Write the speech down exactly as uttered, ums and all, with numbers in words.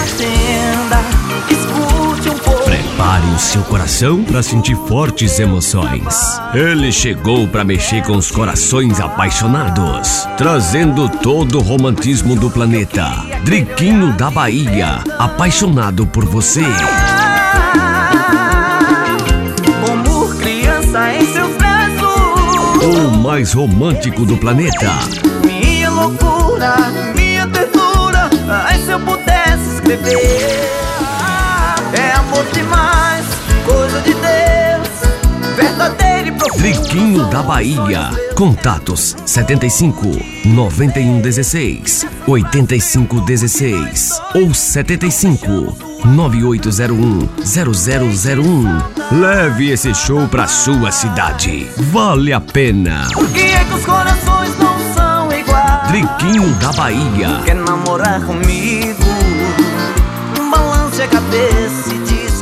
Atenda, escute um pouco. Prepare o seu coração para sentir fortes emoções. Ele chegou para mexer com os corações apaixonados, trazendo todo o romantismo do planeta. Driquinho da Bahia, apaixonado por você. Como criança em seus braços, O mais romântico do planeta. minha loucura, minha ternura. Ai, se eu pudesse escrever. É amor demais, coisa de Deus, verdadeiro e profundo. Driquinho da Bahia. Contatos setenta e cinco, noventa e um dezesseis, oitenta e cinco dezesseis ou setenta e cinco, nove oito zero um, zero zero zero um. Leve esse show pra sua cidade. Vale a pena. Por que é que os corações não são iguais? Driquinho da Bahia. Quer namorar comigo? Balance a cabeça e diz